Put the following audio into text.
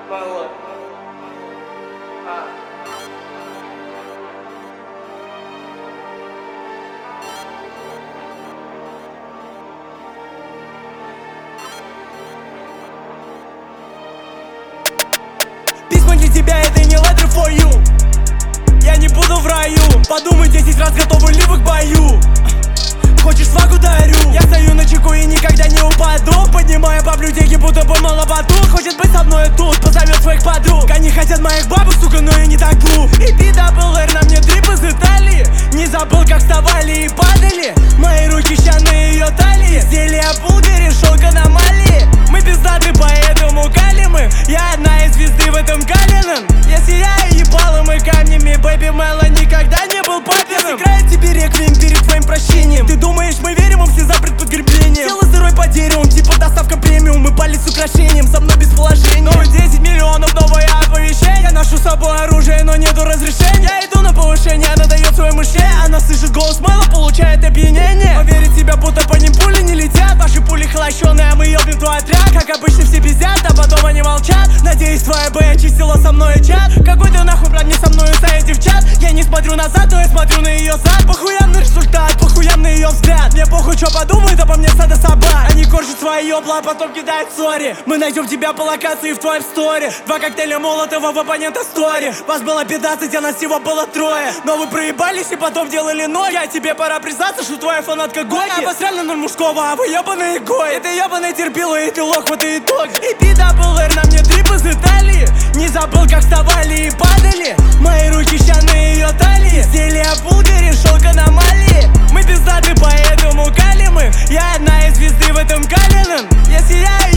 Мало. Письма для тебя — это не letter for you. Я не буду в раю. Подумай 10 раз, готовы ли вы к бою. Хочешь свагу, дарю. Я стою на чеку и никогда не упаду. Поднимаю баблю-деньги, будто бы маловатух. Хочет быть со мной тут, позовет своих подруг. Они хотят моих бабок, сука, но я не так глуп. И PWR на мне дрип из Италии. Не забыл, как вставали и падали. Мои руки ща на ее талии. Изделия Булгари, шелк аномалии. Мы пиздаты, поэтому калимы. Я одна из звезды в этом Калином. Я сияю ебалом и камнями. Бэйби Мэлло никогда не был папиным. Сыграет тебе реквием перед твоим прощением. Ты думаешь, мы верим им все за предподгреблением? Тело сырой по дереву, типа доставка премиум. Мы палец с украшением, со мной без положения. Новые 10 миллионов, новое оповещение. Я ношу с собой оружие, но нету разрешения. Я иду на повышение, она дает свое мышление. Она слышит голос Мэлло, получает опьянение. Поверить в себя, будто по ним пули не летят. Ваши пули холощеные, а мы ебнем твой отряд. Как обычно все пиздят, а потом они молчат. Надеюсь, твоя Б очистила со мной чат. Какой ты нахуй, брат, не со мною стоите в чат. Я не смотрю назад, но я смотрю на ее зад. Похуям на результат, похуям на ее взгляд. Мне похуй, что подумают обо мне стадо собак. Они корчат свои ебла, а потом кидают сори. Мы найдем тебя по локации в твоем сторе. 2 коктейля Молотова в оппонента стори. Вас было 15, а нас всего было 3. Но вы проебались и потом делали ноги. А тебе пора признаться, что твоя фанатка Гоки. Обосрали ноль мужского, а вы ебаные гои. Это ебаный терпила и ты лох, вот и итог. И PWR на мне дрип из Италии. Не забыл, как вставали и падали. Мои руки ща на ее талии. Изделия Булгари, шелк аномалии. Мы пиздаты, поэтому калимы. Я одна из звезды в этом Калином. Я сияю